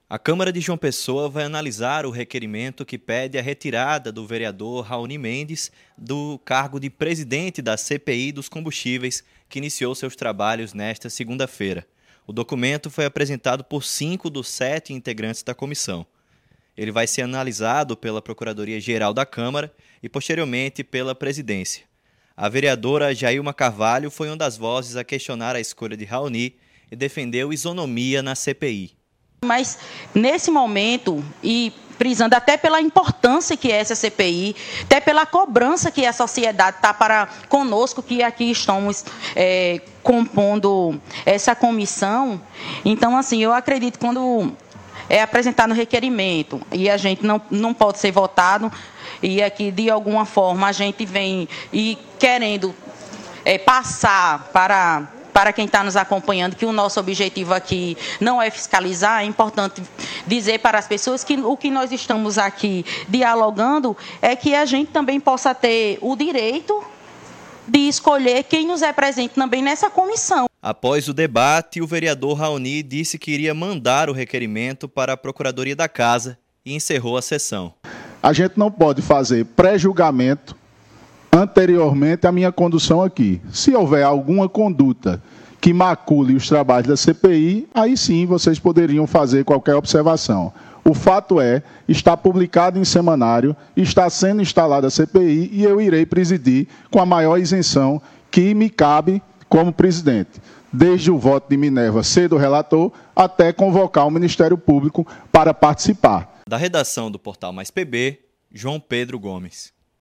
A Câmara de João Pessoa vai analisar o requerimento que pede a retirada do vereador Raoni Mendes do cargo de presidente da CPI dos combustíveis, que iniciou seus trabalhos nesta segunda-feira. O documento foi apresentado por 5 dos 7 integrantes da comissão. Ele vai ser analisado pela Procuradoria-Geral da Câmara e, posteriormente, pela Presidência. A vereadora Jailma Carvalho foi uma das vozes a questionar a escolha de Raoni e defendeu isonomia na CPI. Mas, nesse momento, e prisando até pela importância que é essa CPI, até pela cobrança que a sociedade está para conosco, que aqui estamos compondo essa comissão, então, assim, eu acredito que quando é apresentado no requerimento e a gente não pode ser votado, e aqui, de alguma forma, a gente vem e querendo passar para quem está nos acompanhando, que o nosso objetivo aqui não é fiscalizar, é importante dizer para as pessoas que o que nós estamos aqui dialogando é que a gente também possa ter o direito de escolher quem nos representa também nessa comissão. Após o debate, o vereador Raoni disse que iria mandar o requerimento para a Procuradoria da Casa e encerrou a sessão. A gente não pode fazer pré-julgamento anteriormente à minha condução aqui. Se houver alguma conduta que macule os trabalhos da CPI, aí sim vocês poderiam fazer qualquer observação. O fato é, está publicado em semanário, está sendo instalada a CPI e eu irei presidir com a maior isenção que me cabe como presidente, desde o voto de Minerva ser do relator até convocar o Ministério Público para participar. Da redação do Portal Mais PB, João Pedro Gomes.